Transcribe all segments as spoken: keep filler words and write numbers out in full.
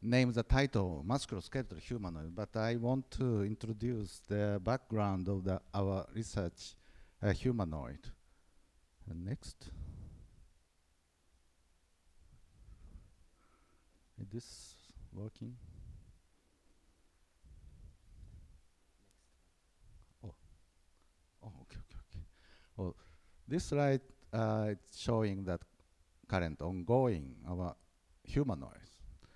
name the title musculoskeletal humanoid, but I want to introduce the background of the, our research uh, humanoid. And next. Is this working? Oh, oh, okay, okay, okay. Well, this slide uh, it's showing that current ongoing our humanoids.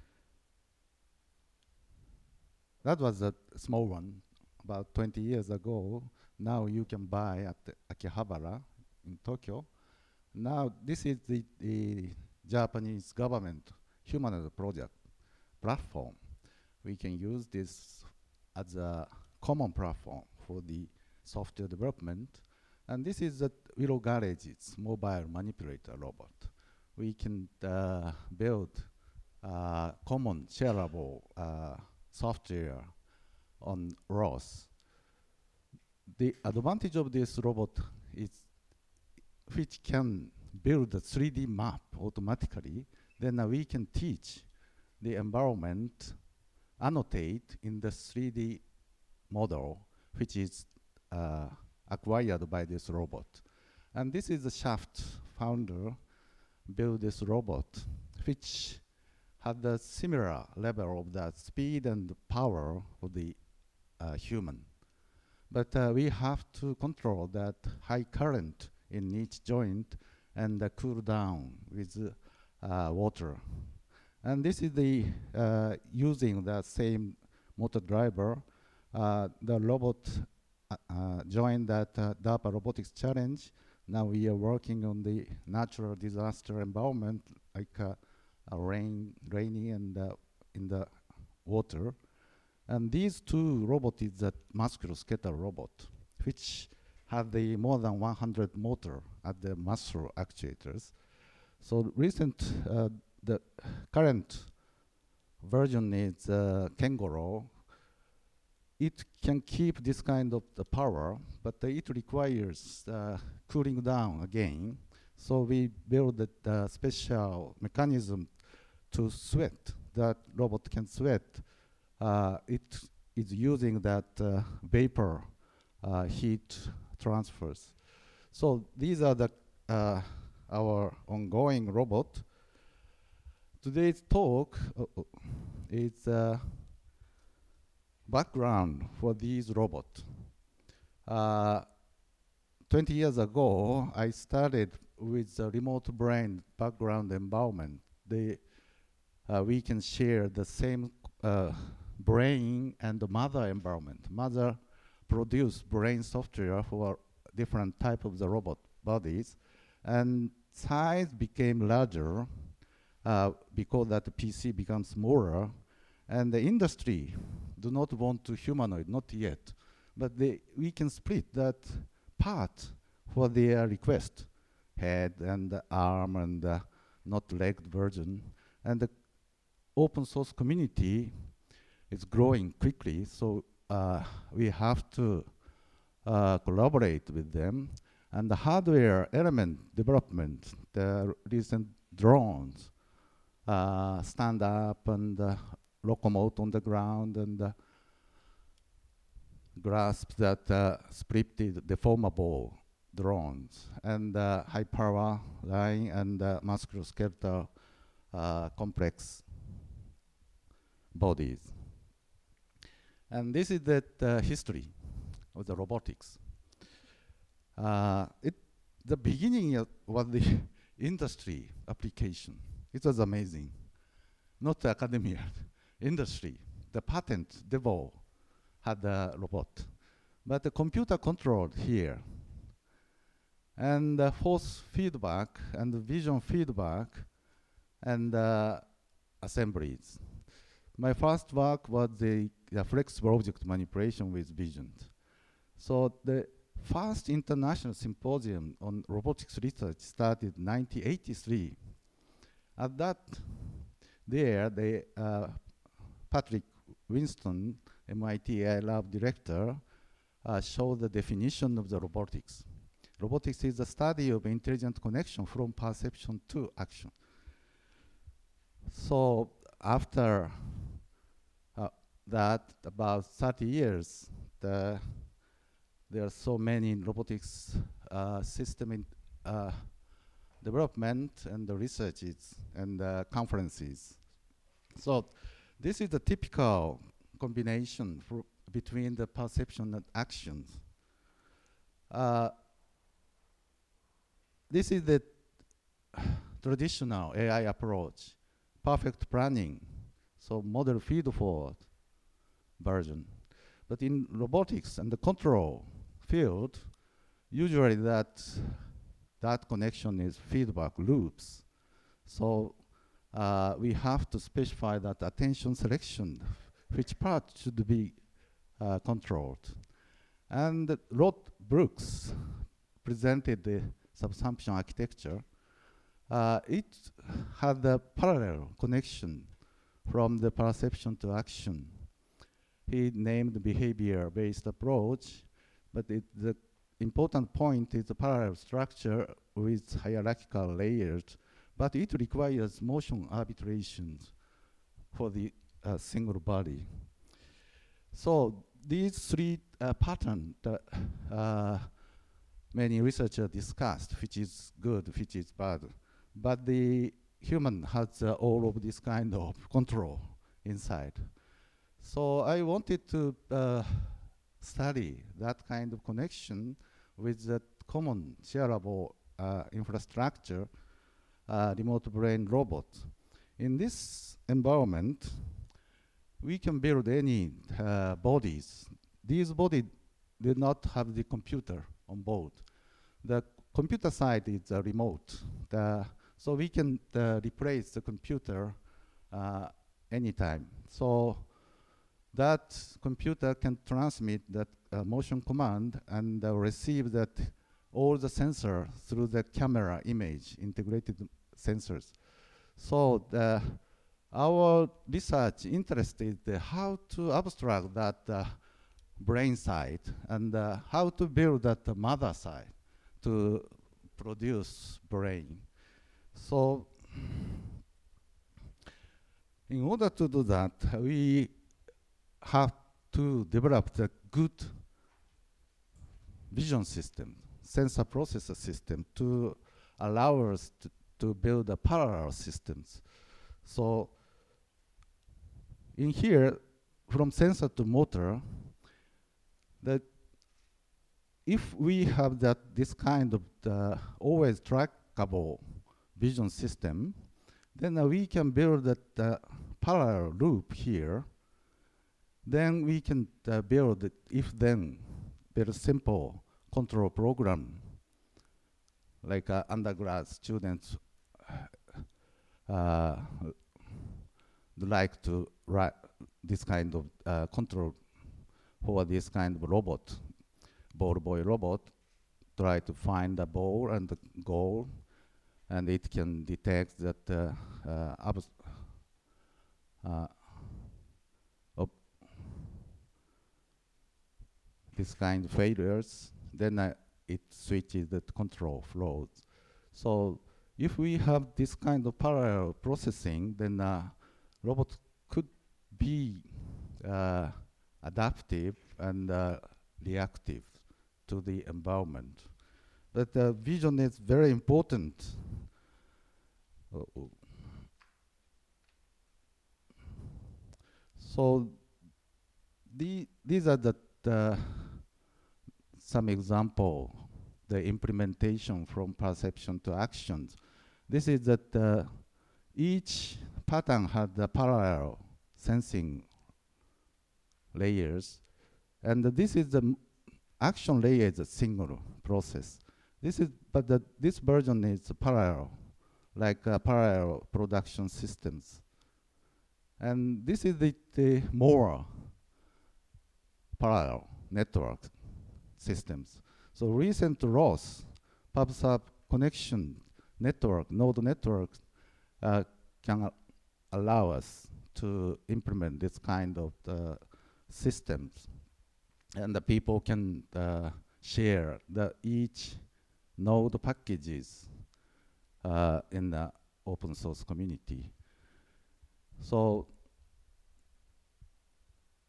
That was a small one about twenty years ago. Now you can buy at Akihabara in Tokyo. Now this is the, the Japanese government humanoid project platform. We can use this as a common platform for the software development. And this is the Willow Garage's mobile manipulator robot. We can uh, build uh, common shareable uh, software on R O S. The advantage of this robot is which can build a three D map automatically. Then uh, we can teach the environment, annotate in the three D model, which is uh, acquired by this robot. And this is the Shaft founder built this robot, which had a similar level of the speed and power of the uh, human. But uh, we have to control that high current in each joint and uh, cool down with uh, water. And this is the uh, using the same motor driver. Uh, the robot uh, uh, joined that uh, DARPA Robotics Challenge. Now we are working on the natural disaster environment, like uh, uh, rain, rainy and uh, in the water. And these two robots is a musculoskeletal robot, which have the more than one hundred motor at the muscle actuators. So recent, uh, the current version is uh, Kengoro. It can keep this kind of the power, but uh, it requires uh, cooling down again. So we built a uh, special mechanism to sweat. That robot can sweat. Uh, it is using that uh, vapor uh, heat transfers. So these are the uh, our ongoing robot. Today's talk uh, is uh, background for these robots. Uh, twenty years ago, I started with the remote brain background environment. They, uh, we can share the same uh, brain and the mother environment. Mother produced brain software for different type of the robot bodies, and size became larger uh, because that the P C becomes smaller, and the industry do not want to humanoid, not yet, but they, we can split that part for their request, head and the arm and the not legged version, and the open source community is growing quickly, so uh, we have to uh, collaborate with them. And the hardware element development, the recent drones, uh, stand up and uh, locomote on the ground and uh, grasp that uh, scripted deformable drones, and uh, high power line and uh, musculoskeletal uh, complex bodies. And this is the uh, history of the robotics. Uh, it, the beginning uh, was the industry application. It was amazing. Not academia, industry. The patent, Devo, had a robot. But the computer controlled here. And uh, force feedback and vision feedback and uh, assemblies. My first work was the, the flexible object manipulation with vision. So the first international symposium on robotics research started in nineteen eighty-three. At that, there, the uh, Patrick Winston, M I T I lab director, uh, showed the definition of the robotics. Robotics is the study of intelligent connection from perception to action. So after that about thirty years, the, there are so many robotics uh, system in, uh, development and the researches and uh, conferences. So this is the typical combination for between the perception and actions. Uh, this is the traditional A I approach, perfect planning, so model feed-forward version. But in robotics and the control field, usually that that connection is feedback loops. So uh, we have to specify that attention selection, which part should be uh, controlled. And Rod Brooks presented the subsumption architecture. Uh, it had a parallel connection from the perception to action. He named behavior-based approach, but it, the important point is the parallel structure with hierarchical layers, but it requires motion arbitrations for the uh, single body. So these three uh, patterns that uh, many researchers discussed, which is good, which is bad, but the human has uh, all of this kind of control inside. So I wanted to uh, study that kind of connection with the common shareable uh, infrastructure, uh, remote brain robot. In this environment, we can build any uh, bodies. These bodies did not have the computer on board. The computer side is uh, remote. The so we can uh, replace the computer uh, anytime. So that computer can transmit that uh, motion command and uh, receive that all the sensor through the camera image, integrated sensors. So the, our research interest is uh, how to abstract that uh, brain side and uh, how to build that uh, mother side to produce brain. So in order to do that, we have to develop the good vision system, sensor processor system to allow us to, to build a parallel systems. So in here, from sensor to motor, that if we have that this kind of the always trackable vision system, then uh, we can build that uh, parallel loop here. Then we can uh, build if-then, very simple control program, like uh, undergrad students uh, like to write this kind of uh, control for this kind of robot, ball boy robot, try to find a ball and the goal, and it can detect that uh, uh, uh, of this kind of failures, then uh, it switches the control flows. So if we have this kind of parallel processing, then uh, robot could be uh, adaptive and uh, reactive to the environment. But uh, vision is very important. Uh-oh. So the, these are the, the some example, the implementation from perception to actions. This is that uh, each pattern had the parallel sensing layers, and uh, this is the m action layer is a single process. This is, but the, this version is parallel, like uh, parallel production systems. And this is the, the more parallel network systems. So recent R O S, PubSub connection network, node network, uh, can uh, allow us to implement this kind of uh, systems. And the people can uh, share the each node packages uh, in the open source community. So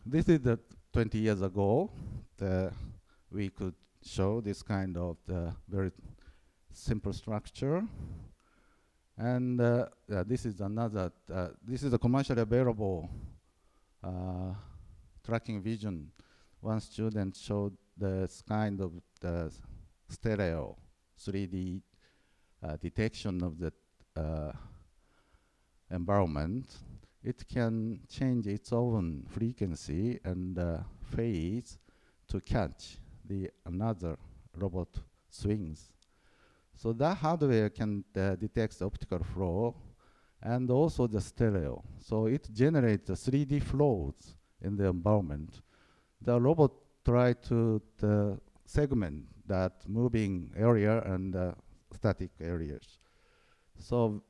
this is the twenty years ago. The, we could show this kind of the very simple structure. And uh, yeah, this is another, uh, this is a commercially available uh, tracking vision. One student showed this kind of the stereo three D uh, detection of the uh, environment. It can change its own frequency and uh, phase to catch the another robot swings. So that hardware can uh, detect the optical flow and also the stereo. So it generates the three D flows in the environment. The robot try to uh, segment that moving area and uh, static areas. So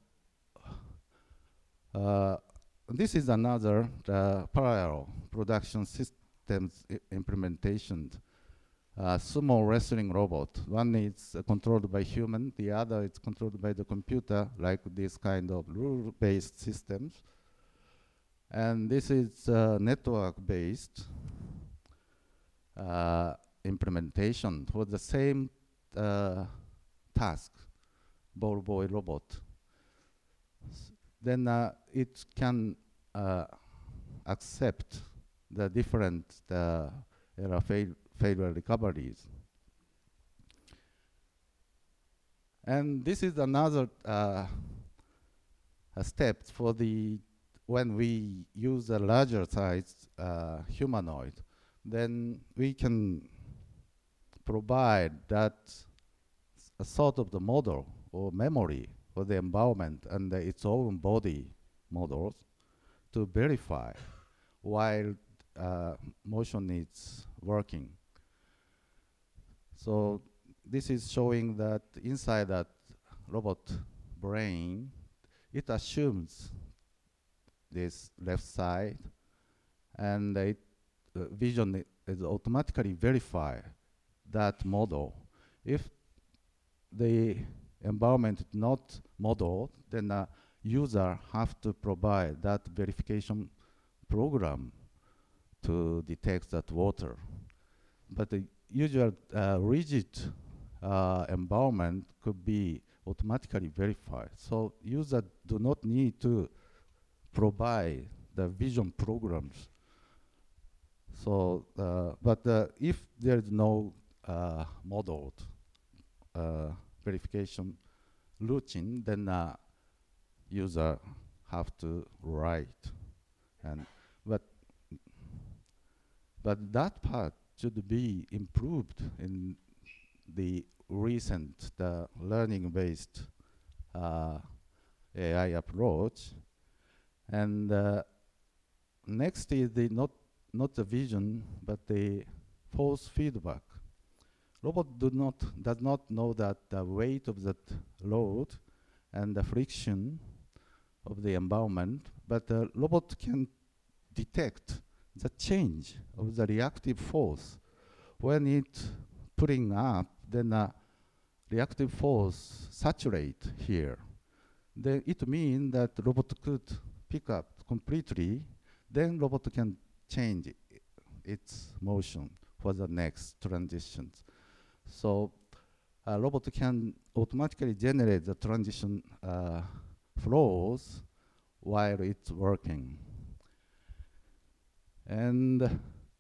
uh, this is another uh, parallel production systems implementation. Uh, sumo wrestling robot. One is uh, controlled by human, the other is controlled by the computer, like this kind of rule-based systems. And this is uh, network-based uh, implementation for the same uh, task, ball boy robot. S then uh, it can uh, accept the different uh, error fail failure recoveries. And this is another uh, a step for the, when we use a larger size uh, humanoid, then we can provide that a sort of the model or memory for the environment and uh, its own body models to verify while uh, motion is working. So this is showing that inside that robot brain, it assumes this left side, and it uh, vision is automatically verify that model. If the environment is not modeled, then the user have to provide that verification program to detect that water. But the usual uh, rigid uh, environment could be automatically verified. So users do not need to provide the vision programs. So, uh, but uh, if there is no uh, modeled uh, verification routine, then uh, user have to write. And but but that part should be improved in the recent the learning-based uh, A I approach. And uh, next is the not not the vision, but the force feedback. Robot do not does not know that the weight of that load and the friction of the environment, but the robot can detect the change of the reactive force. When it putting up, then the reactive force saturate here. Then it means that robot could pick up completely, then robot can change I its motion for the next transitions. So a robot can automatically generate the transition uh, flows while it's working. And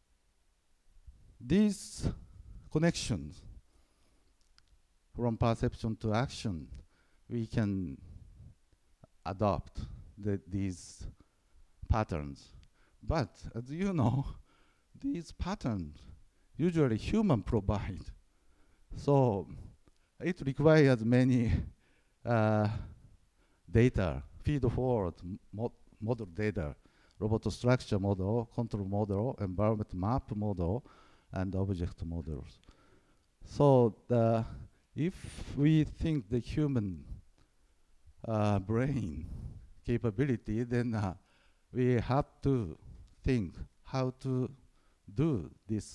these connections from perception to action, we can adopt the, these patterns. But as you know, these patterns usually human provide. So it requires many uh, data, feed forward mo model data, robot structure model, control model, environment map model, and object models. So the, if we think the human uh, brain capability, then uh, we have to think how to do this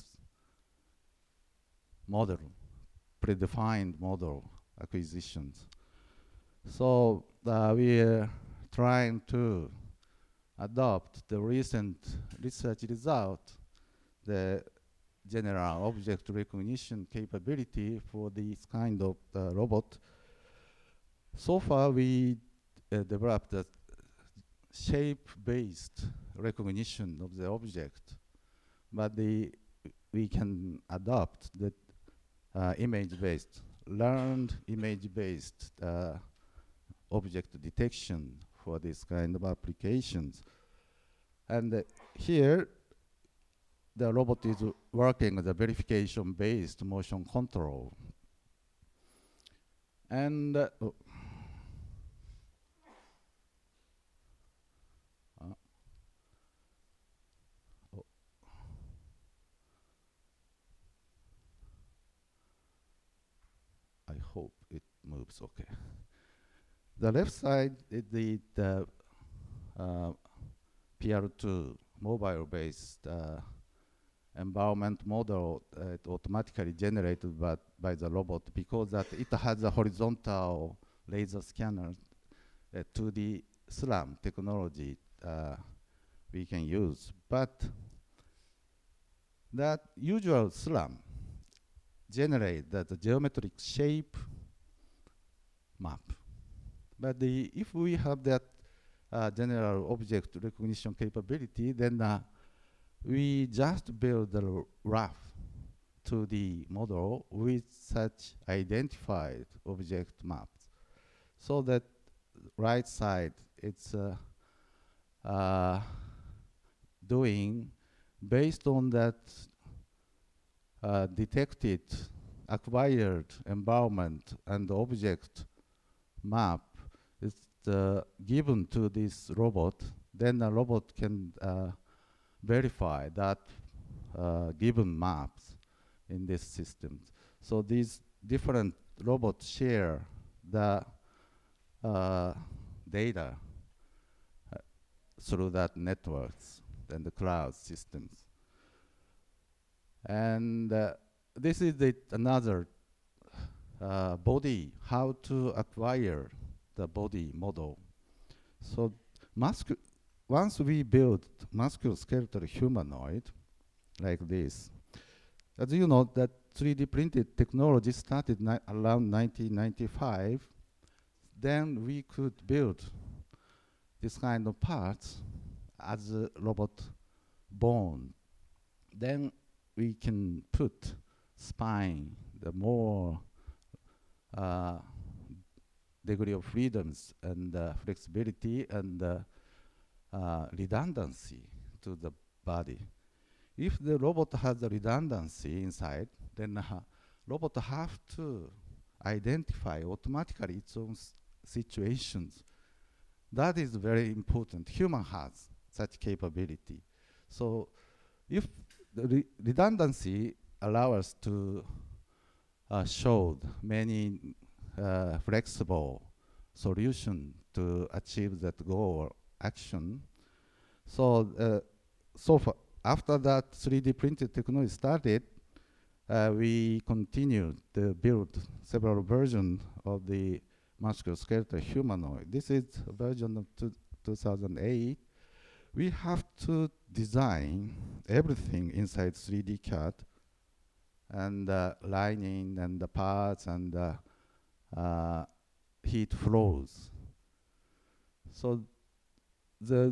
model, predefined model acquisitions. So uh, we are trying to adopt the recent research result, the general object recognition capability for this kind of uh, robot. So far, we uh, developed a shape-based recognition of the object, but the, we can adopt the uh, image-based, learned image-based uh, object detection for this kind of applications. And uh, here, the robot is working with a verification-based motion control. And uh, oh. Uh, oh. I hope it moves okay. The left side is the, the uh, P R two mobile-based uh, environment model uh, automatically generated by, by the robot, because that it has a horizontal laser scanner, uh, two D SLAM technology uh, we can use. But that usual SLAM generate that the geometric shape map. But the, if we have that uh, general object recognition capability, then uh, we just build the rough two D model with such identified object maps. So that right side, it's uh, uh, doing based on that uh, detected, acquired environment and object map is uh, given to this robot, then a robot can uh, verify that uh, given maps in this system. So these different robots share the uh, data uh, through that networks and the cloud systems. And uh, this is the another uh, body, how to acquire the body model. So once we build musculoskeletal humanoid like this, as you know, that three D printed technology started ni around nineteen ninety-five, then we could build this kind of parts as a robot bone. Then we can put spine, the more uh, degree of freedoms and uh, flexibility and uh, uh, redundancy to the body. If the robot has a redundancy inside, then uh, robot have to identify automatically its own situations. That is very important. Human has such capability. So if the re redundancy allows us to uh, show many uh, flexible solution to achieve that goal or action. So, uh, so far, after that three D printed technology started, uh, we continued to build several versions of the musculoskeletal humanoid. This is a version of two thousand eight. We have to design everything inside three D C A D, and uh, lining and the parts and uh, uh, heat flows. So the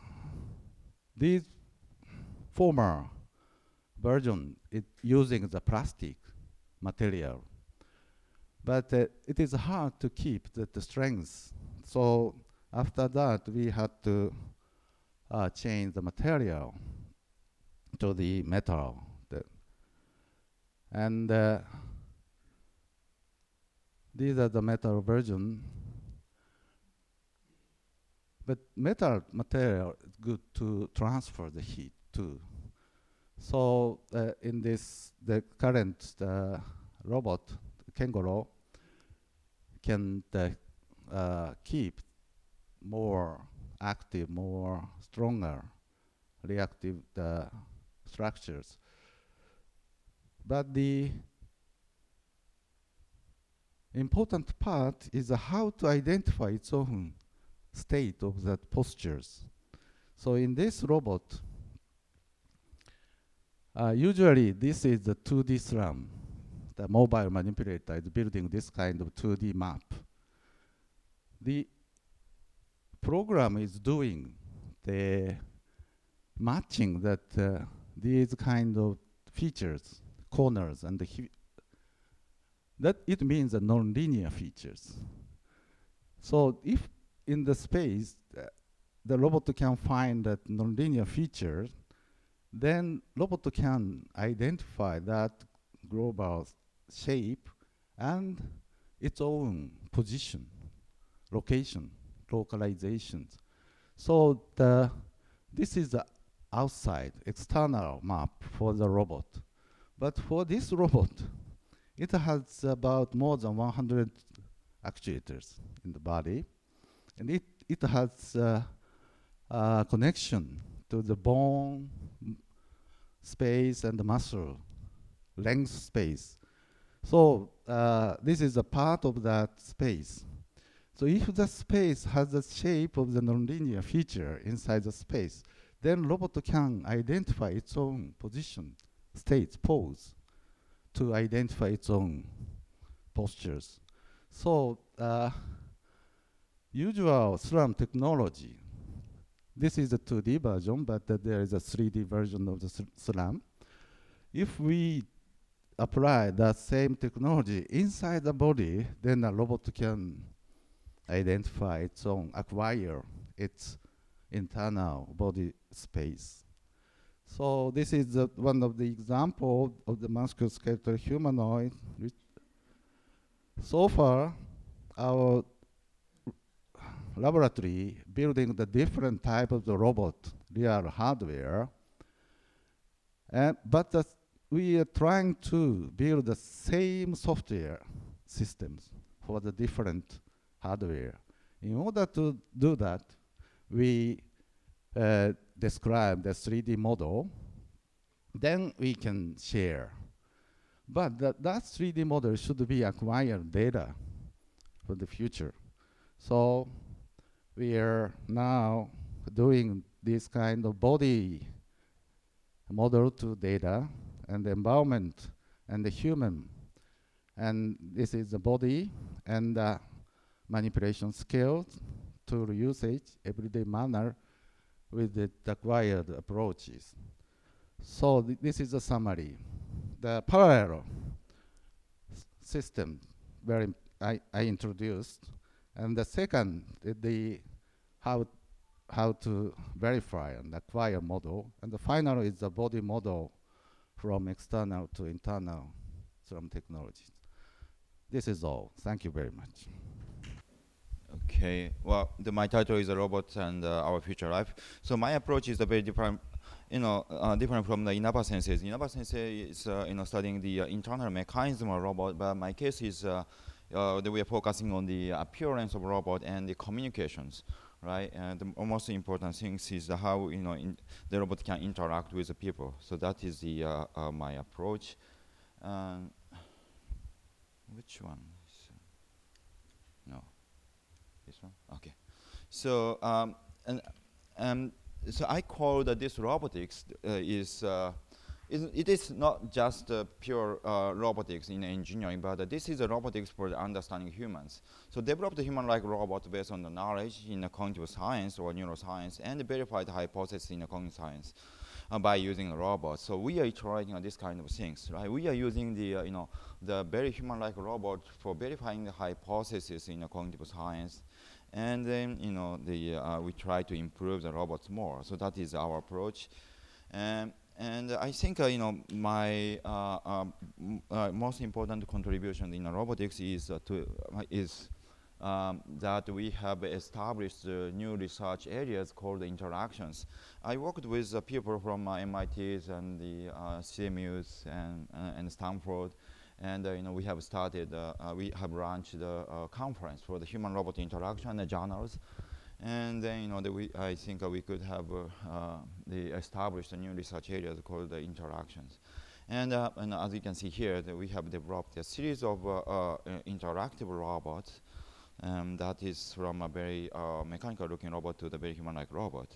these former version is using the plastic material, but uh, it is hard to keep the, the strength. So after that, we had to uh, change the material to the metal. The and uh, these are the metal version. But metal material is good to transfer the heat too. So uh, in this, the current uh, robot, Kengoro, can uh, uh, keep more active, more stronger reactive uh, structures. But the important part is uh, how to identify its own state of that postures. So in this robot, uh, usually this is the two D SLAM. The mobile manipulator is building this kind of two D map. The program is doing the matching that uh, these kind of features, corners, and the that it means the nonlinear features. So if in the space uh, the robot can find that nonlinear feature, then robot can identify that global shape and its own position, location, localizations. So the, this is the outside, external map for the robot. But for this robot, it has about more than one hundred actuators in the body. And it, it has uh, a connection to the bone space and the muscle length space. So uh, this is a part of that space. So if the space has the shape of the nonlinear feature inside the space, then robot can identify its own position, state, pose, to identify its own postures. So uh, usual SLAM technology, this is a two D version, but uh, there is a three D version of the SLAM. If we apply that same technology inside the body, then a robot can identify its own, acquire its internal body space. So this is uh, one of the examples of the musculoskeletal humanoid. So far, our laboratory building the different type of the robot, real hardware, uh, but uh, we are trying to build the same software systems for the different hardware. In order to do that, we uh, describe the three D model, then we can share. But that, that three D model should be acquired data for the future. So we are now doing this kind of body model to data and the environment and the human. And this is the body and the manipulation skills, tool usage, everyday manner with the acquired approaches. So th this is a summary. The parallel system where I, I introduced, and the second, the, the how how to verify and acquire model, and the final is the body model from external to internal SLAM technologies. This is all. Thank you very much. Okay, well, the, my title is a robot and uh, our future life. So my approach is a very different, you know, uh, different from the Inaba Sensei's. Inaba Sensei is, uh, you know, studying the uh, internal mechanism of robot, but my case is uh, uh, that we are focusing on the appearance of robot and the communications, right? And the most important thing is uh, how, you know, in the robot can interact with the people. So that is the uh, uh, my approach. Um, which one? No. This one? Okay. So, um, and, um, so I call that this robotics uh, is, uh, is, it is not just uh, pure uh, robotics in engineering, but uh, this is a robotics for the understanding humans. So develop the human-like robot based on the knowledge in the cognitive science or neuroscience and verify the hypothesis in the cognitive science uh, by using a robot. So we are iterating on this kind of things, right? We are using the, uh, you know, the very human-like robot for verifying the hypothesis in the cognitive science. And then, you know, the, uh, we try to improve the robots more. So that is our approach. Um, and I think, uh, you know, my uh, um, uh, most important contribution in robotics is, uh, to, uh, is um, that we have established uh, new research areas called interactions. I worked with uh, people from uh, M I T's and the uh, C M U's and, uh, and Stanford. And uh, you know, we have started, uh, uh, we have launched the uh, conference for the human-robot interaction and journals. And then, you know, the we, I think uh, we could have uh, uh, the established a new research areas called the interactions. And, uh, and as you can see here, that we have developed a series of uh, uh, interactive robots um, that is from a very uh, mechanical-looking robot to the very human-like robot.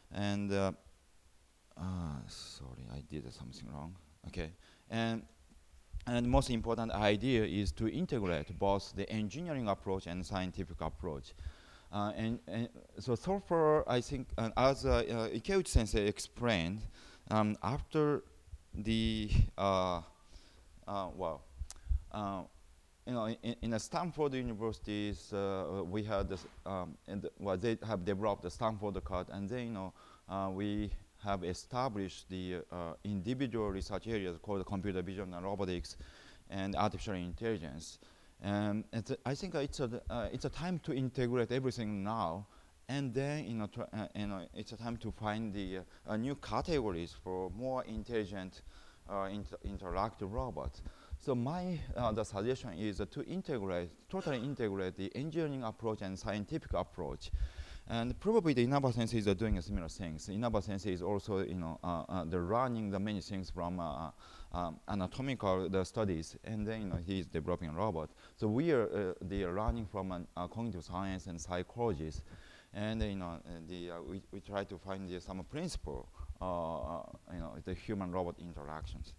And uh, uh, sorry, I did something wrong. Okay, and and the most important idea is to integrate both the engineering approach and scientific approach. Uh, and, and so, so far, I think, uh, as uh, uh, Ikeuchi Sensei explained, um, after the uh, uh, well, uh, you know, in, in the Stanford universities, uh, we had this, um, and the, well, they have developed the Stanford card, and then, you know, uh, we have established the uh, individual research areas called computer vision and robotics and artificial intelligence. And it's a, I think it's a, uh, it's a time to integrate everything now, and then, you know, to, uh, you know, it's a time to find the uh, new categories for more intelligent uh, inter interactive robots. So my uh, the suggestion is uh, to integrate, totally integrate the engineering approach and scientific approach. And probably the Inaba Sensei is uh, doing a similar things. Inaba Sensei is also, you know, uh, uh, the running the many things from uh, um, anatomical the studies, and then, you know, he is developing a robot. So we are uh, the running from an, uh, cognitive science and psychologists, and uh, you know, uh, the uh, we we try to find uh, some principle, uh, uh, you know, the human-robot interactions.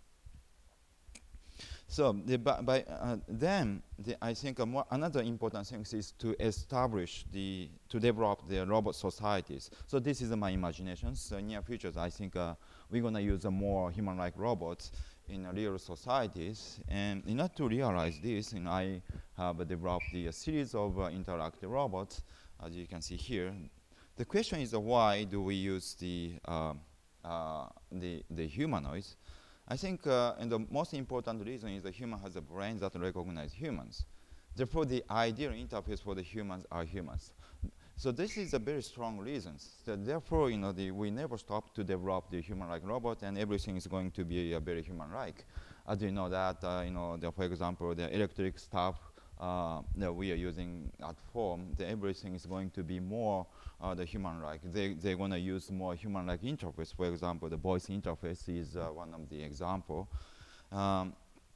So the, by, by uh, then, the, I think uh, more another important thing is to establish the, to develop the robot societies. So this is uh, my imagination. So in near future, I think uh, we're gonna use uh, more human-like robots in uh, real societies. And in order to realize this, you know, I have uh, developed the uh, series of uh, interactive robots, as you can see here. The question is uh, why do we use the, uh, uh, the, the humanoids? I think uh, and the most important reason is the human has a brain that recognizes humans. Therefore, the ideal interface for the humans are humans. So this is a very strong reason. So therefore, you know, the, we never stop to develop the human-like robot, and everything is going to be uh, very human-like. As you know that, uh, you know, the, for example, the electric stuff uh, that we are using at home, the everything is going to be more uh, the human-like. They, they're going to use more human-like interface. For example, the voice interface is uh, one of the example. Um,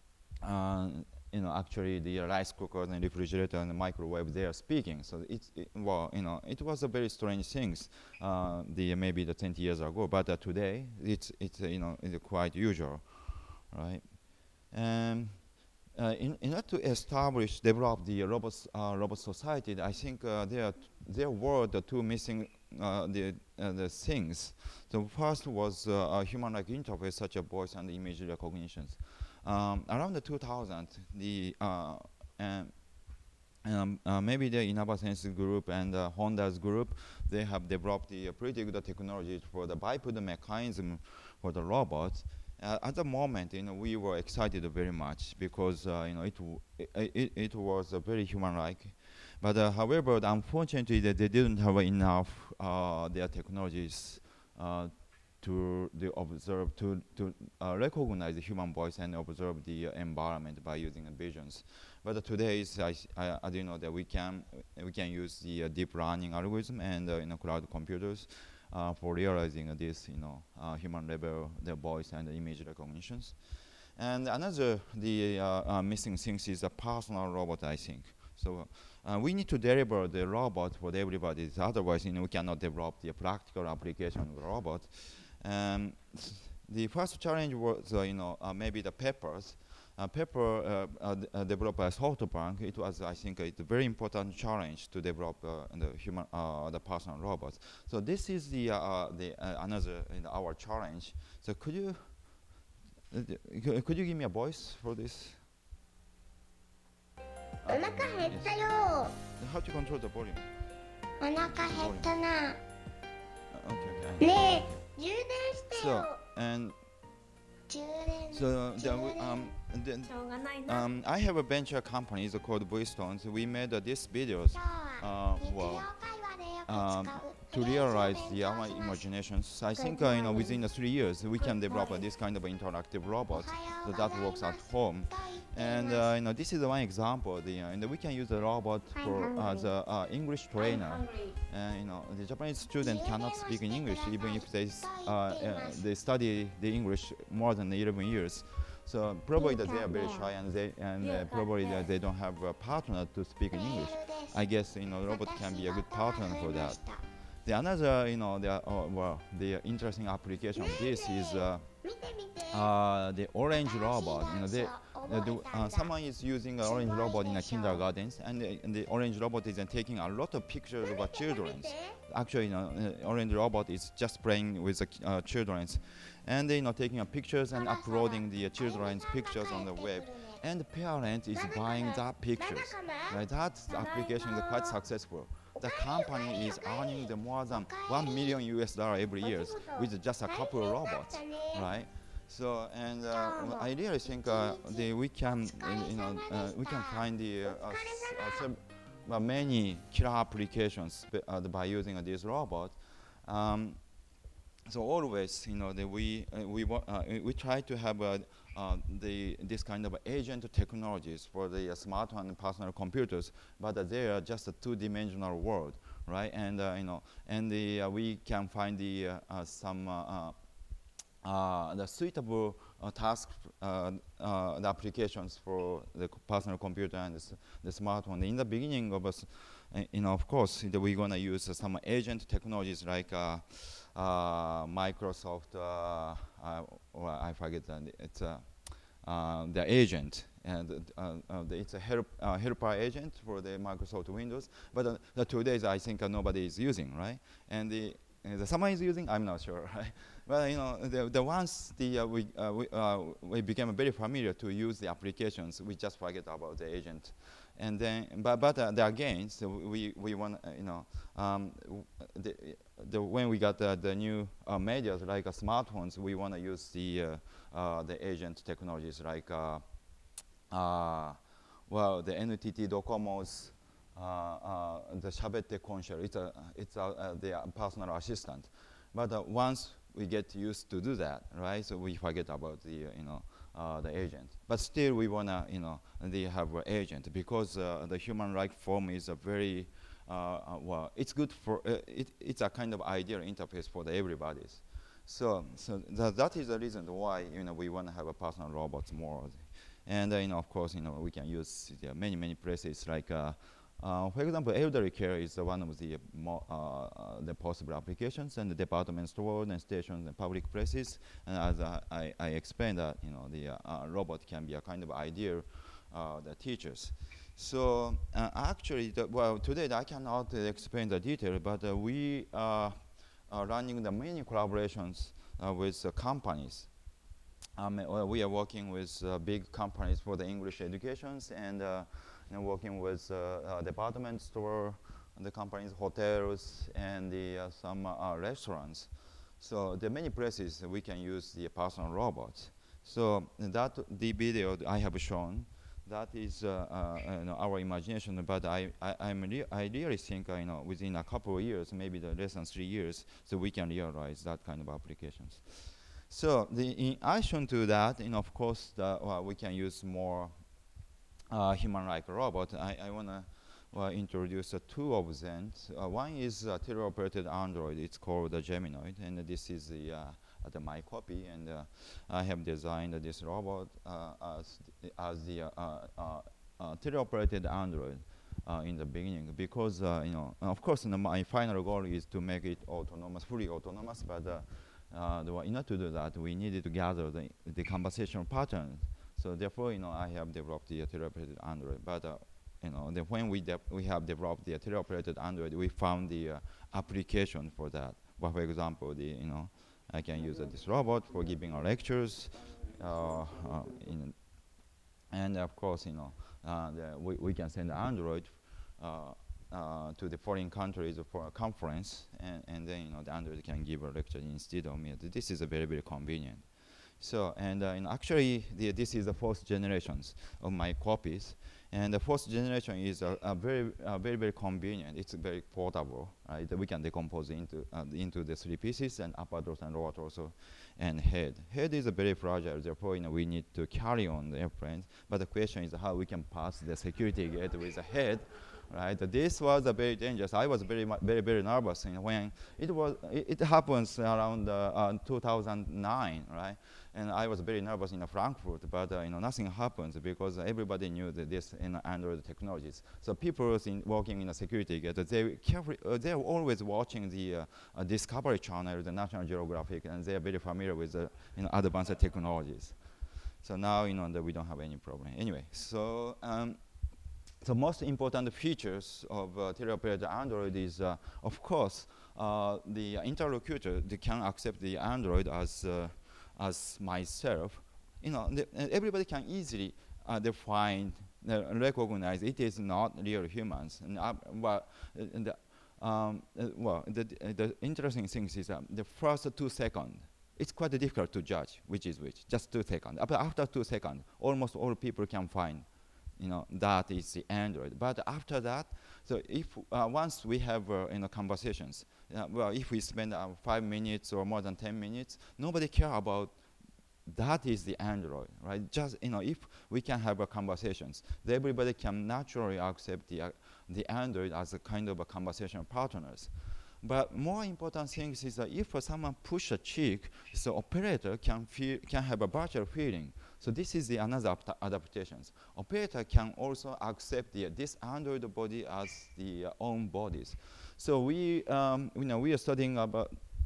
uh, you know, actually the rice cooker and refrigerator and the microwave, they are speaking. So it's, it, well, you know, it was a very strange things, uh, the, maybe the twenty years ago, but uh, today it's, it's uh, you know, it's quite usual, right? And Uh, in, in order to establish, develop the robots, uh, robot society, I think uh, there, there were the two missing uh, the, uh, the things. The first was uh, a human-like interface, such as voice and image recognitions. Um, around the two thousand, the uh, and, um, uh, maybe the Inaba Sensei group and uh, Honda's group, they have developed the uh, pretty good technology for the bipedal mechanism for the robots. Uh, at the moment, you know, we were excited very much because uh, you know it, w it, it, it was uh, very human-like. But uh, however, unfortunately, they, they didn't have enough uh, their technologies uh, to the observe to to uh, recognize the human voice and observe the uh, environment by using uh, visions. But uh, today, is, I, I, I do know that we can we can use the uh, deep learning algorithm and uh, you know, cloud computers. Uh, for realizing uh, this, you know, uh, human level, the voice and the image recognitions. And another, the uh, uh, missing things is a personal robot, I think. So uh, we need to deliver the robot for everybody. Otherwise, you know, we cannot develop the practical application of the robot. Um, the first challenge was, uh, you know, uh, maybe the peppers. Uh, Pepper uh, uh, uh, developed by SoftBank. It was, I think, it's a very important challenge to develop uh, the human, uh, the personal robots. So this is the, uh, the uh, another in our challenge. So could you, uh, could you give me a voice for this? Uh, yes. How to control the volume? Uh, okay, okay. So and. So the, um, the, um, I have a venture company it's called VStones. We made uh, these videos uh, well, um, to realize the, our imaginations. I think uh, you know, within uh, three years we can develop uh, this kind of interactive robot so that works at home. And uh, you know, this is one example. The, uh, and we can use the robot for as an uh, English trainer. And you know, the Japanese student cannot speak in English even if they uh, uh, they study the English more than eleven years. So probably that they are very shy and they and uh, probably that they don't have a partner to speak in English. I guess you know, robot can be a good partner for that. the another, you know, the uh, well, the interesting application of this is uh, uh, the orange robot. You know, they, uh, the, uh, someone is using an orange robot in a kindergarten, and the, and the orange robot is uh, taking a lot of pictures of uh, children. Actually, you know, uh, orange robot is just playing with the uh, children, and they, you know, taking uh, pictures and uploading the uh, children's pictures on the web. And the parent is buying that pictures. Right? That application is quite successful. The company is earning the more than one million U S dollar every year with just a couple of robots, right? So, and uh, I really think uh, the, we can, you know, uh, we can find the uh, uh, some, uh, many killer applications uh, by using uh, this robot. Um, so always, you know, the, we uh, we uh, we try to have uh, uh, the this kind of agent technologies for the uh, smartphone and personal computers, but uh, they are just a two-dimensional world, right? And uh, you know, and the uh, we can find the uh, uh, some uh, uh, the suitable uh, task uh, uh, the applications for the personal computer and the, the smartphone. In the beginning of us, uh, you know, of course, we're gonna use uh, some agent technologies like. Uh, Uh, Microsoft, uh, uh, well, I forget that it's uh, uh, the agent, and uh, uh, the, it's a help, uh, helper agent for the Microsoft Windows. But uh, the two days I think uh, nobody is using, right? And the, uh, the someone is using, I'm not sure, right? But you know, the, the once the uh, we uh, we, uh, we became very familiar to use the applications, we just forget about the agent. And then, but but uh, the again, so we we want uh, you know um, the, the when we got the, the new uh, media like uh, smartphones, we want to use the uh, uh, the agent technologies like uh, uh, well the N T T Docomo's uh, uh, the Shabette Concierge. It's a it's a, uh, the personal assistant, but uh, once we get used to do that, right? So we forget about the uh, you know. Uh, the agent, but still we wanna, you know, they have an agent because uh, the human-like form is a very, uh, uh, well, it's good for, uh, it, it's a kind of ideal interface for the everybody's. So, so th that is the reason why, you know, we want to have a personal robots more. And, uh, you know, of course, you know, we can use uh, many, many places like, uh, Uh, for example, elderly care is uh, one of the, uh, uh, the possible applications, and the department stores and stations and public places. And as uh, I, I explained that, you know, the uh, uh, robot can be a kind of ideal uh, the teachers. So uh, actually, the, well, today I cannot uh, explain the detail, but uh, we uh, are running the many collaborations uh, with uh, companies. Um, well, we are working with uh, big companies for the English educations, and uh, you know, working with uh, uh, department store, the companies, hotels, and the, uh, some uh, restaurants. So there are many places we can use the personal robots. So that the video I have shown, that is uh, uh, you know, our imagination. But I I, I'm re I really think uh, you know, within a couple of years, maybe the less than three years, so we can realize that kind of applications. So the, in addition to that, you know, of course, the, well, we can use more uh, human-like robot. I, I want to well, introduce uh, two of them. Uh, one is a teleoperated Android. It's called the Geminoid, and uh, this is the, uh, the my copy. And uh, I have designed uh, this robot uh, as, as the uh, uh, uh, teleoperated Android uh, in the beginning, because uh, you know, of course, you know, my final goal is to make it autonomous, fully autonomous, but. Uh, Uh, the, in order to do that, we needed to gather the, the conversational patterns. So therefore, you know, I have developed the teleoperated Android. But uh, you know, the, when we we have developed the teleoperated Android, we found the uh, application for that. Well, for example, the you know, I can use uh, this robot for giving uh, lectures, uh, uh, in, and of course, you know, uh, the, we we can send Android. Uh, Uh, to the foreign countries for a conference, and, and then you know the Android can give a lecture instead of me. This is a very very convenient. So and uh, you know, actually the, this is the fourth generations of my copies, and the fourth generation is a, a very uh, very very convenient. It's very portable. Right? We can decompose into uh, into the three pieces, and upper torso and lower torso, and head. Head is a very fragile. Therefore, you know, we need to carry on the airplanes. But the question is how we can pass the security gate with the head. right? This was uh, very dangerous. I was very, very, very nervous, you know, when it was. It, it happens around uh, uh, two thousand nine, right? And I was very nervous in uh, Frankfurt, but uh, you know, nothing happens because everybody knew that this in Android technologies. So people in working in the security, get they carefully, uh, they're always watching the uh, uh, Discovery Channel, the National Geographic, and they are very familiar with the you know, advanced technologies. So now you know that we don't have any problem. Anyway, so. Um, The most important features of uh, teleoperated Android is, uh, of course, uh, the interlocutor they can accept the Android as uh, as myself. You know, the, everybody can easily uh, define, uh, recognize it is not real humans. And uh, well, uh, and the, um, uh, well, the, uh, the interesting thing is um, the first two seconds. It's quite difficult to judge which is which. Just two seconds. But after two seconds, almost all people can find. You know, that is the Android. But after that, so if uh, once we have uh, you know conversations, uh, well, if we spend uh, five minutes or more than ten minutes, nobody care about that is the Android, right? Just you know, if we can have uh, conversations, then everybody can naturally accept the uh, the Android as a kind of a conversation partners. But more important thing is that if uh, someone push a cheek, so operator can feel can have a virtual feeling. So this is the another adaptations. Operator can also accept the, this Android body as the uh, own bodies. So we, um, you know, we are studying about,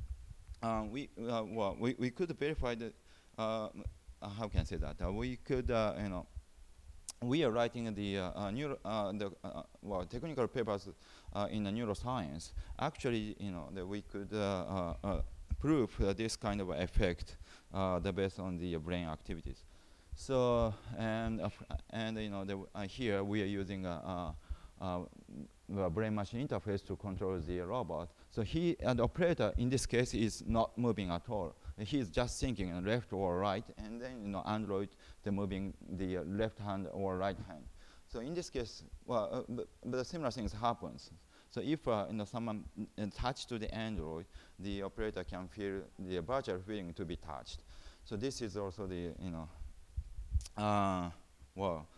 um, we, uh, well, we, we could verify that, uh, how can I say that? Uh, we could, uh, you know, we are writing the, uh, uh, neuro, uh, the uh, well, technical papers uh, in the neuroscience. Actually, you know, that we could uh, uh, uh, prove uh, this kind of effect uh, based on the uh, brain activities. So and uh, and you know the, uh, here we are using a, a, a brain-machine interface to control the robot. So he and the operator in this case is not moving at all. He is just thinking uh, left or right, and then you know Android the moving the uh, left hand or right hand. So in this case, well, uh, but, but similar things happens. So if uh, you know someone touched to the Android, the operator can feel the virtual feeling to be touched. So this is also the you know. Uh, well,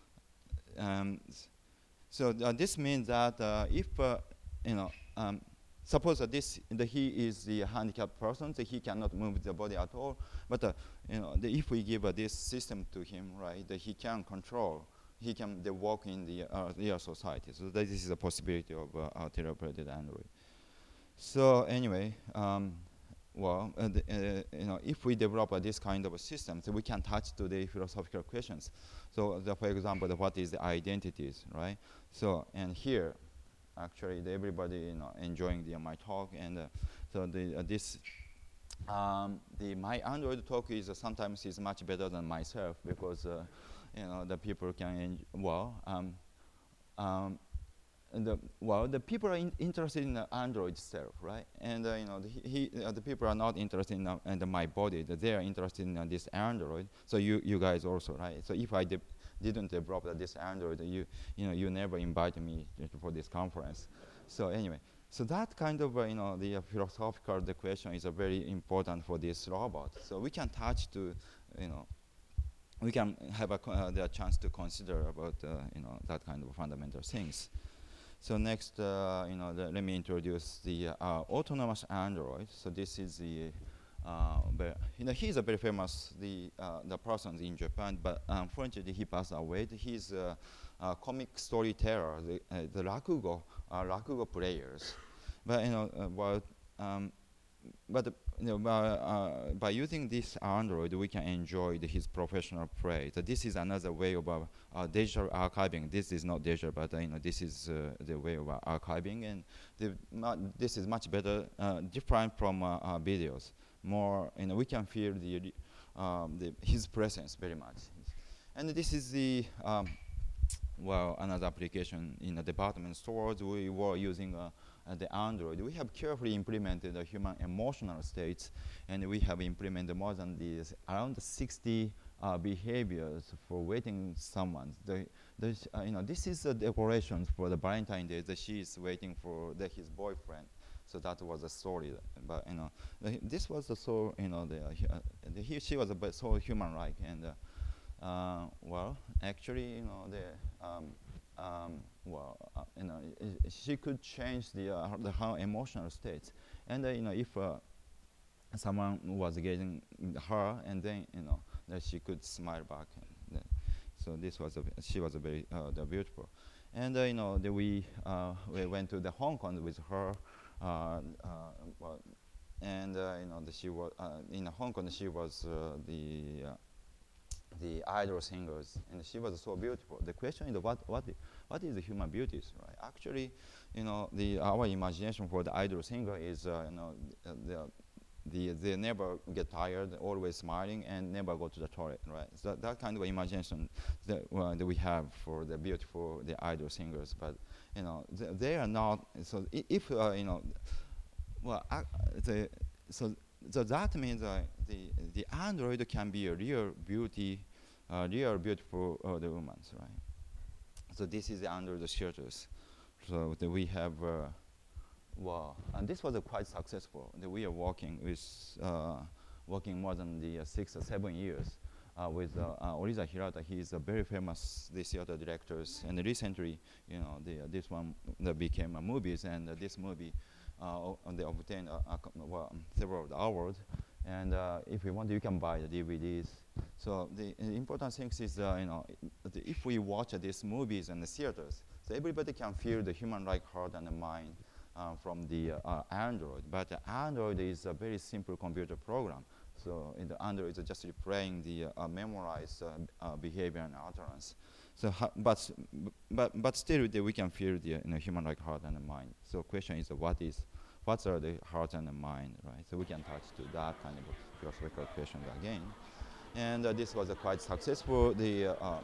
um, so uh, this means that uh, if uh, you know, um, suppose that this the he is the handicapped person, so he cannot move the body at all. But uh, you know, the, if we give uh, this system to him, right, that he can control, he can the walk in the uh, real society. So that this is a possibility of uh, our teleoperated Android. So anyway. Um, Well, uh, the, uh, you know, if we develop uh, this kind of a system, so we can touch to the philosophical questions. So, the, for example, the, what is the identities, right? So, and here, actually, the everybody, you know, enjoying the, uh, my talk, and uh, so the uh, this, um, the my Android talk is uh, sometimes is much better than myself because, uh, you know, the people can well. Um, um, And the, well, the people are in interested in the Android itself, right? And uh, you know, the, he, uh, the people are not interested in, uh, in the, my body. That they are interested in uh, this Android. So you, you guys also, right? So if I de didn't develop uh, this Android, you, you know, you never invite me for this conference. So anyway, so that kind of, uh, you know, the uh, philosophical the question is uh, very important for this robot. So we can touch to, you know, we can have a uh, the chance to consider about, uh, you know, that kind of fundamental things. So next, uh, you know, the, let me introduce the uh, autonomous Android. So this is the, uh, you know, he's a very famous the uh, the person in Japan, but unfortunately he passed away. He's a, a comic storyteller, the, uh, the rakugo, uh, rakugo players. But you know, uh, well, um, but uh, you know, by, uh, by using this Android, we can enjoy the, his professional play. So this is another way of uh, uh, digital archiving. This is not digital, but uh, you know, this is uh, the way of uh, archiving, and the, this is much better, uh, different from uh, uh, videos. More, you know, we can feel the, um, the his presence very much. And this is the um, well, another application in the department stores. We were using. Uh, Uh, the Android. We have carefully implemented the human emotional states, and we have implemented more than these around sixty uh, behaviors for waiting someone. The, the, uh, you know, this is a decoration for the Valentine Day that she is waiting for the, his boyfriend. So that was a story. But you know, the, this was the so you know the, uh, the he, she was a bit so human-like, and uh, uh, well, actually, you know, the um, um, well, uh, you know, I I she could change the, uh, her, the her emotional states, and uh, you know, if uh, someone was getting her, and then you know, that she could smile back. And then so this was a v- she was a very uh, the beautiful, and uh, you know, the, we uh, we went to the Hong Kong with her, uh, uh, well, and uh, you know, the, she was uh, in Hong Kong. She was uh, the uh, the idol singers, and she was so beautiful. The question is, what what i- what is the human beauties, right? Actually, you know, the our imagination for the idol singer is, uh, you know, uh, the the they never get tired, always smiling, and never go to the toilet, right? So that, that kind of imagination that, uh, that we have for the beautiful the idol singers, but you know, th- they are not. So i- if uh, you know, well, uh, the, so, so that means uh, the the android can be a real beauty, uh, real beautiful uh, the women, right? So this is the android shelters. So the, we have, uh, well, and this was uh, quite successful. The, we are working with uh, working more than the uh, six or seven years uh, with uh, uh, Oriza Hirata. He is a very famous the theater directors, and recently, you know, the, uh, this one that became a movies, and uh, this movie uh, o- they obtained uh, uh, co- well, um, several of the awards. And uh, if you want, you can buy the D V Ds. So the uh, important thing is, uh, you know, i- the, if we watch uh, these movies in the theaters, so everybody can feel the human-like heart and the mind uh, from the uh, uh, Android. But the Android is a very simple computer program. So in the Android is just replaying the uh, uh, memorized uh, uh, behavior and utterance. So, ha- but, s- b- but but still, the, we can feel the uh, you know, human-like heart and the mind. So question is, uh, what is what are the heart and the mind, right? So we can touch to that kind of philosophical question again. And uh, this was uh, quite successful. The uh,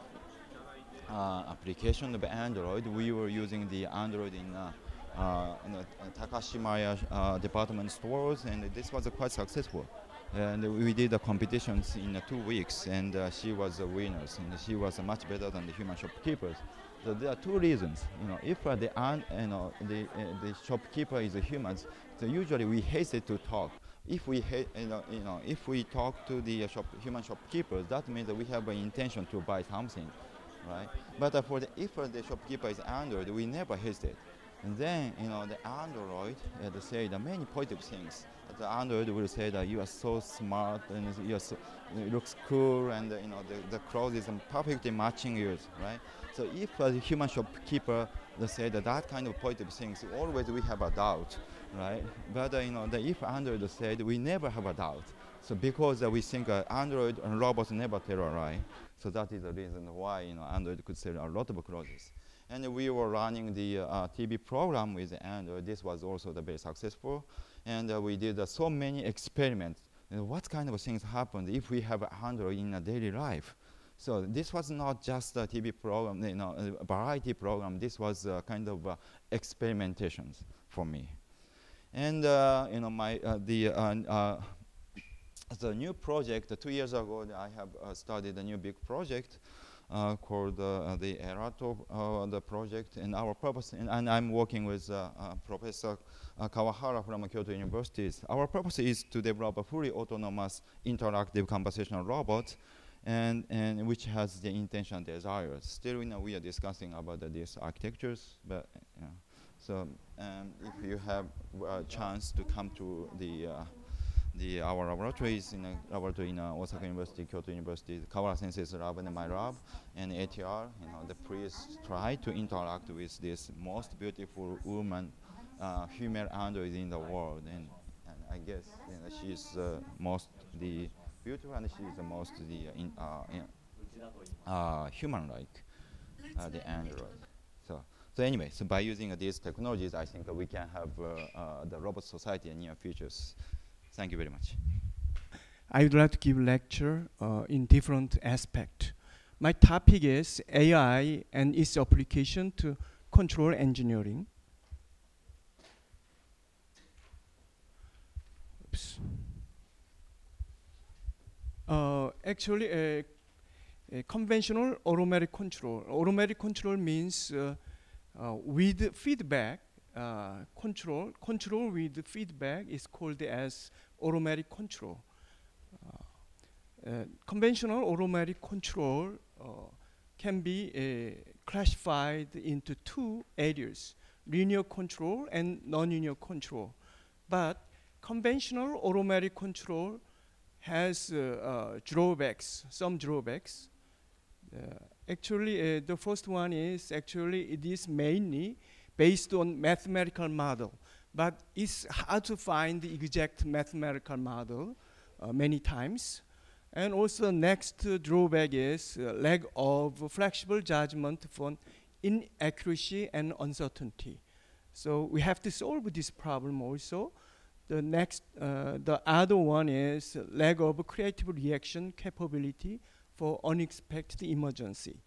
uh, application of Android, we were using the Android in, uh, uh, in the uh, Takashimaya uh, department stores, and this was uh, quite successful. And we did the competitions in uh, two weeks, and uh, she was the winners, and she was uh, much better than the human shopkeepers. So there are two reasons. You know, if uh, the an, you know the uh, the shopkeeper is a human, so usually we hesitate to talk. If we ha- you know, you know if we talk to the uh, shop, human shopkeepers, that means that we have an intention to buy something, right? But uh, for the, if uh, the shopkeeper is Android, we never hesitate. And then, you know, the Android, uh, they say the many positive things. The Android will say that you are so smart and you are so, it looks cool, and uh, you know the, the clothes is um, perfectly matching yours, right? So if a human shopkeeper, they say that that kind of positive things, always we have a doubt, right? But uh, you know, the, if Android said we never have a doubt, so because uh, we think uh, Android and robots never tell a lie, so that is the reason why, you know, Android could sell a lot of clothes. And we were running the uh, T V program with Android. This was also the very successful. And uh, we did uh, so many experiments. You know, what kind of things happen if we have Android in a daily life? So this was not just a T V program, you know, a variety program. This was uh, kind of uh, experimentations for me. And uh, you know, my uh, the uh, uh, the new project, uh, two years ago, I have uh, started a new big project uh, called uh, the Erato uh, the project. And our purpose, and, and I'm working with uh, uh, Professor uh, Kawahara from Kyoto University. Our purpose is to develop a fully autonomous interactive conversational robot, and, and which has the intention and desires. Still, you know, we are discussing about uh, these architectures, but you know, so um, if you have a chance to come to the uh, the our laboratories in a laboratory in uh, Osaka University, Kyoto University, Kawara Sensei's lab and my lab, and A T R. You know, the please try to interact with this most beautiful woman, uh, female android in the world, and, and I guess you know, she's uh, most the beautiful, and she's the most the uh, in, uh, in, uh, human-like, uh, the android. So. So anyway, so by using uh, these technologies, I think uh, we can have uh, uh, the robot society in near futures. Thank you very much. I would like to give lecture uh, in different aspect. My topic is A I and its application to control engineering. Oops. Uh, actually, a, a conventional automatic control. Automatic control means uh, uh, with feedback uh, control. Control with feedback is called as automatic control. Uh, conventional automatic control uh, can be uh, classified into two areas, linear control and non-linear control. But conventional automatic control has uh, uh, drawbacks, some drawbacks. Uh, actually, uh, the first one is actually it is mainly based on mathematical model, but it's hard to find the exact mathematical model uh, many times. And also next uh, drawback is uh, lack of flexible judgment for inaccuracy and uncertainty. So we have to solve this problem also. The next, uh, the other one is lack of creative reaction capability for unexpected emergency.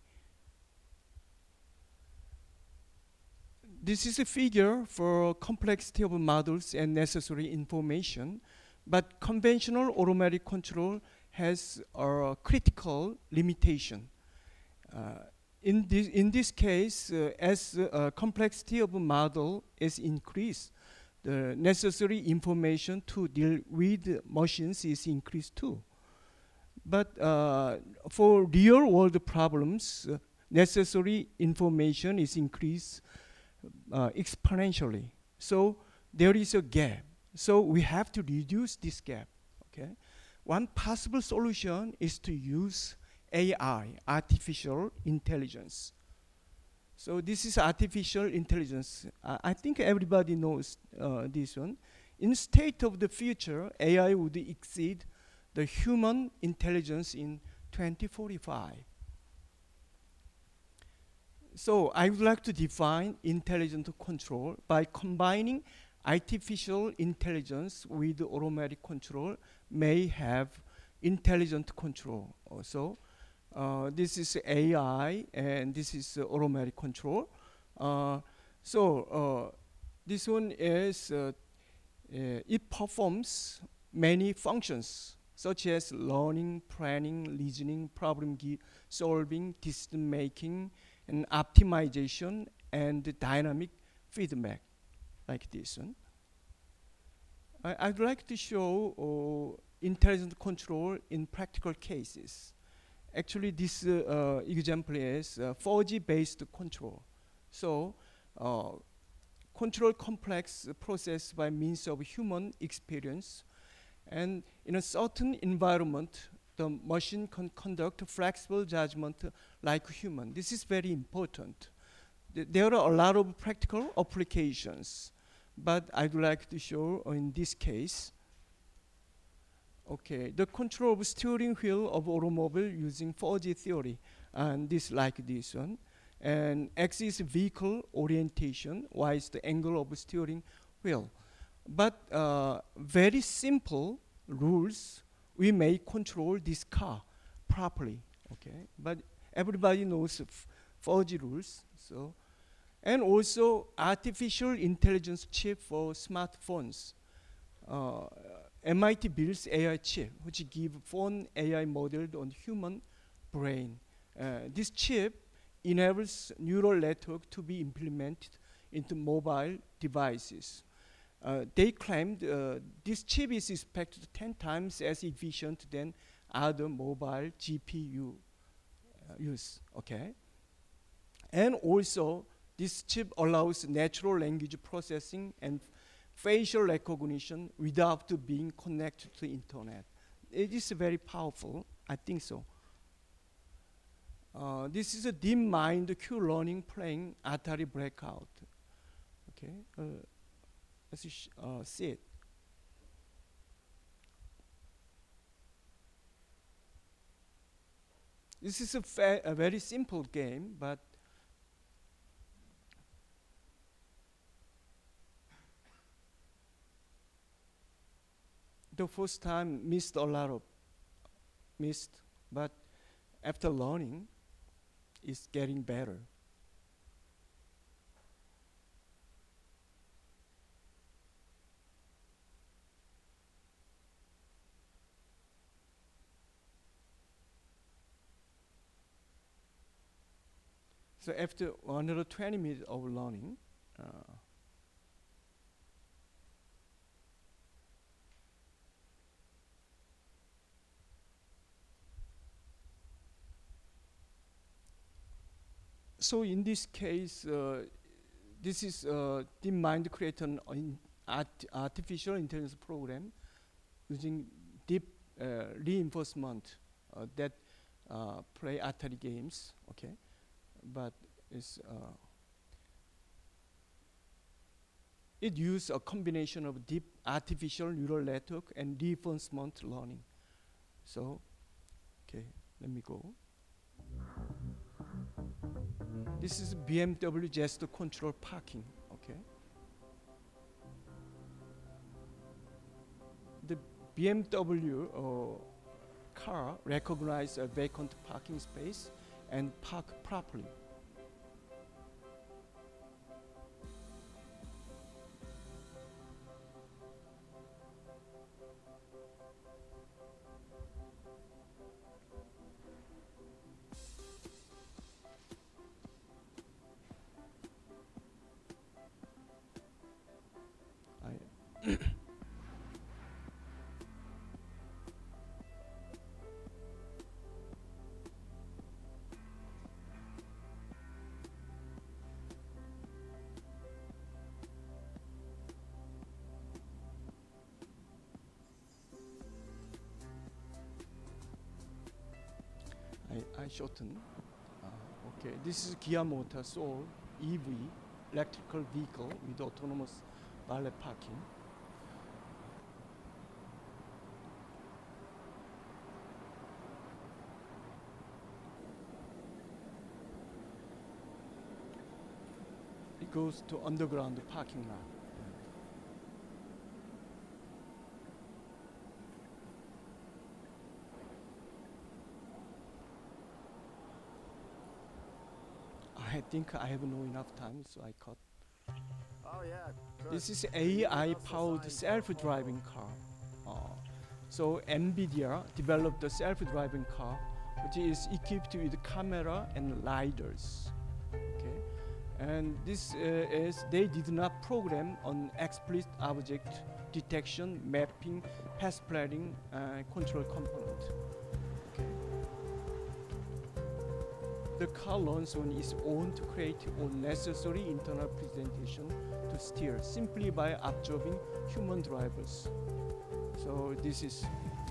This is a figure for complexity of models and necessary information, but conventional automatic control has a critical limitation. Uh, in, this, in this case, uh, as the uh, complexity of a model is increased, the necessary information to deal with machines is increased too. But uh, for real world problems, uh, necessary information is increased uh, exponentially. So there is a gap. So we have to reduce this gap, okay? One possible solution is to use A I, artificial intelligence. So this is artificial intelligence. Uh, I think everybody knows uh, this one. In state of the future, A I would exceed the human intelligence in twenty forty-five. So I would like to define intelligent control by combining artificial intelligence with automatic control may have intelligent control also. Uh, this is A I and this is uh, automatic control. Uh, so uh, this one is, uh, uh, it performs many functions such as learning, planning, reasoning, problem solving, decision making, and optimization, and dynamic feedback, like this one. I, I'd like to show uh, intelligent control in practical cases. Actually, this uh, uh, example is uh, four G based control. So, uh, control complex process by means of human experience, and in a certain environment, the machine can conduct flexible judgment uh, like human. This is very important. Th there are a lot of practical applications, but I'd like to show in this case. Okay, the control of steering wheel of automobile using four G theory, and this like this one. And X is vehicle orientation, Y is the angle of steering wheel. But uh, very simple rules, we may control this car properly, okay? But everybody knows four G rules, so. And also artificial intelligence chip for smartphones. Uh, M I T builds A I chip, which give phone A I modeled on human brain. Uh, this chip enables neural network to be implemented into mobile devices. Uh, they claimed uh, this chip is expected ten times as efficient than other mobile G P U uh, use, okay? And also, this chip allows natural language processing and facial recognition without being connected to the internet. It is very powerful, I think so. Uh, this is a DeepMind Q-learning playing Atari Breakout. Okay, uh, let's sh uh, see it. This is a, fa a very simple game, but the first time missed a lot of missed, but after learning, it's getting better. So after another twenty minutes of learning, uh, So in this case, uh, this is uh, DeepMind created an in art artificial intelligence program using deep uh, reinforcement uh, that uh, play Atari games. Okay, but it's uh, it uses a combination of deep artificial neural network and reinforcement learning. So, okay, let me go. This is B M W gesture control parking. Okay. The B M W uh, car recognizes a vacant parking space and park properly. I I, I shorten. Uh, okay, this is Kia Motors Soul E V, electrical vehicle with autonomous valet parking. It goes to underground parking lot. I think I have no enough time, so I cut. Oh yeah. Good. This is A I-powered self-driving car. Uh, so NVIDIA developed the self-driving car, which is equipped with camera and lidars. Okay, and this uh, is they did not program on explicit object detection, mapping, path planning, uh, control component. The car learns on its own to create all necessary internal presentation to steer simply by observing human drivers. So this is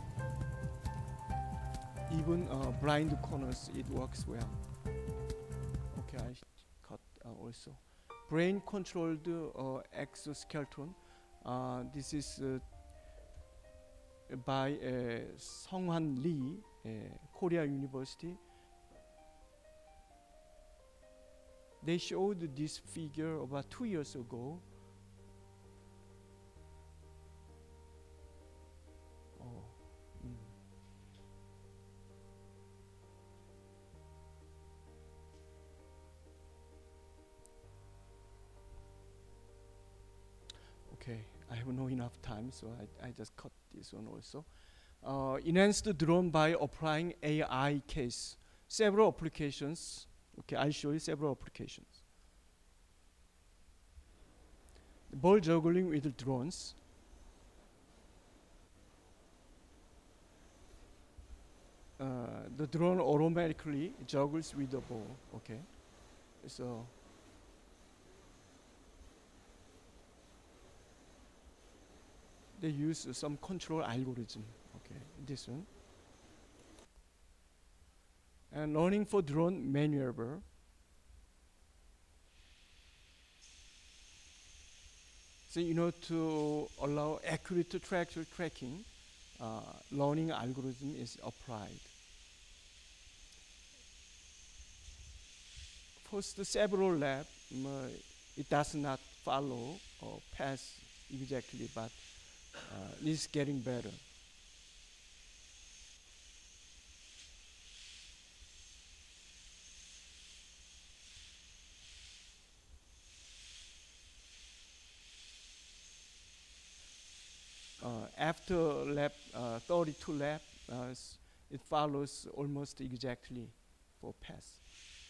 even uh, blind corners, it works well. Okay, I cut uh, also. Brain controlled uh, exoskeleton. Uh, this is uh, by uh, Sung-Han Lee, uh, Korea University. They showed this figure about two years ago. Oh. Mm. Okay, I have no enough time, so I, I just cut this one also. Uh, enhanced drone by applying A I case. Several applications. Okay, I'll show you several applications. Ball juggling with drones. Uh, the drone automatically juggles with the ball. Okay, so they use uh, some control algorithm. Okay, this one. And learning for drone maneuver. So you know, to allow accurate trajectory tracking, uh, learning algorithm is applied. First several lab, um, uh, it does not follow or pass exactly, but uh, it's getting better. Uh, after lap uh, thirty-two lap, uh, it follows almost exactly for pass.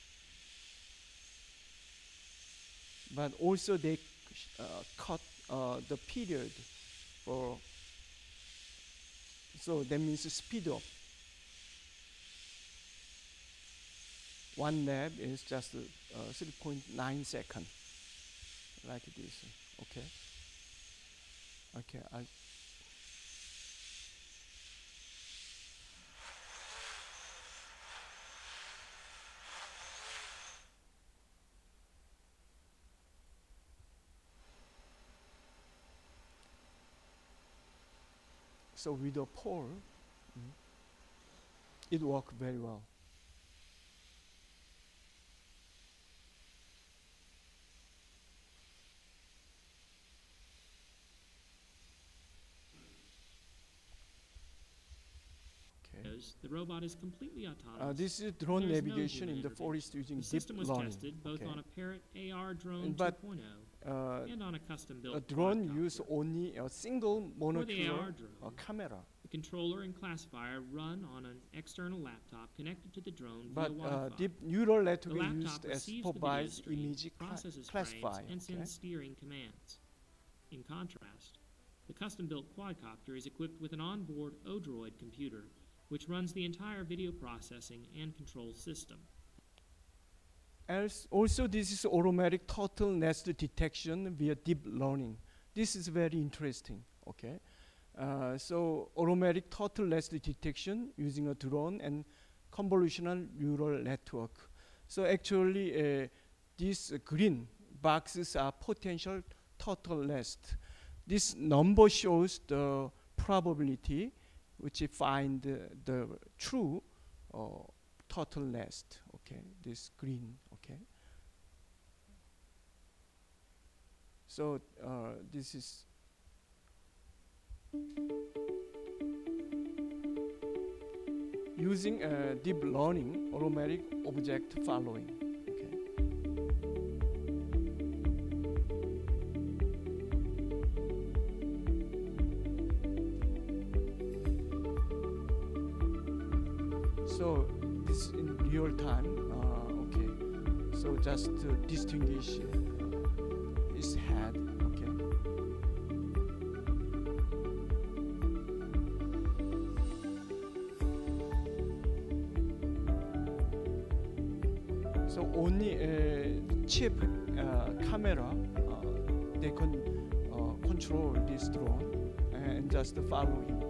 But also they uh, cut uh, the period for, so that means speed up. one lap is just uh, uh, three point nine seconds, like this. Okay. Okay. I so with a pole, mm, it worked very well. Okay. The robot is completely autonomous. Uh, this is drone There's no navigation human in the intervention. forest using The deep system was learning. tested both Okay. on a Parrot A R drone But, 2.0 Uh, and on a custom-built a drone quadcopter. use only a single For the A R monocular drone, uh, camera. the controller and classifier run on an external laptop connected to the drone But via uh, Wi-Fi. deep neural The network laptop used as receives the video supervised stream, image cla- processes frames, classifier. and Okay? sends steering commands. In contrast, the custom-built quadcopter is equipped with an onboard Odroid computer, which runs the entire video processing and control system. Else, also, this is automatic turtle nest detection via deep learning. This is very interesting. Okay, uh, so automatic turtle nest detection using a drone and convolutional neural network. So actually, uh, these uh, green boxes are potential turtle nest. This number shows the probability which you find uh, the true uh, turtle nest. Okay, this green. Okay. So uh, this is using uh, deep learning automatic object following. Okay. So this in real time. Uh, okay. So just to distinguish uh, his head. Okay. So only a chip uh, camera uh, they can uh, control this drone and just follow him.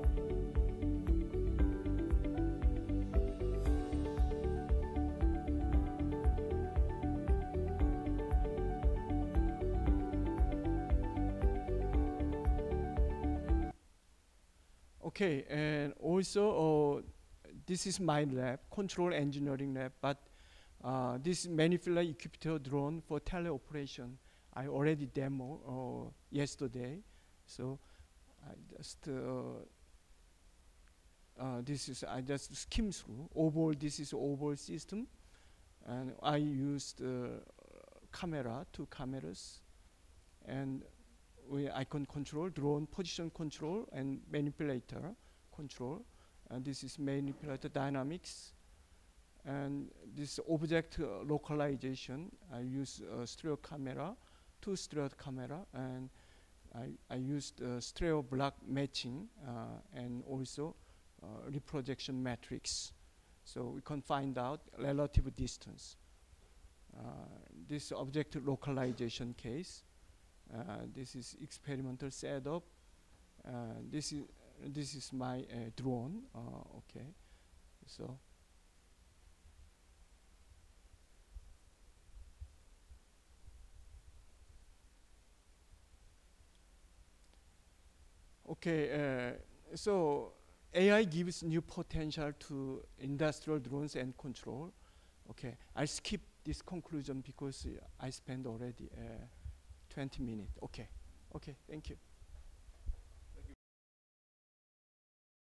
Okay, and also uh, this is my lab, control engineering lab, but uh, this manipulator equipped drone for teleoperation. I already demo uh, yesterday, so I just uh, uh, this is I just skim through. Overall, this is overall system, and I used uh, camera, two cameras, and we I can control drone position control and manipulator control. And this is manipulator dynamics. And this object uh, localization, I use uh, stereo camera, two stereo camera, and I, I used uh, stereo block matching uh, and also uh, reprojection matrix. So we can find out relative distance. Uh, this object localization case. Uh, this is experimental setup. Uh, this is this is my uh, drone. Uh, okay, so okay. Uh, so A I gives new potential to industrial drones and control. Okay, I skip this conclusion because uh, I spent already. Uh, twenty minutes. Okay. Okay, thank you.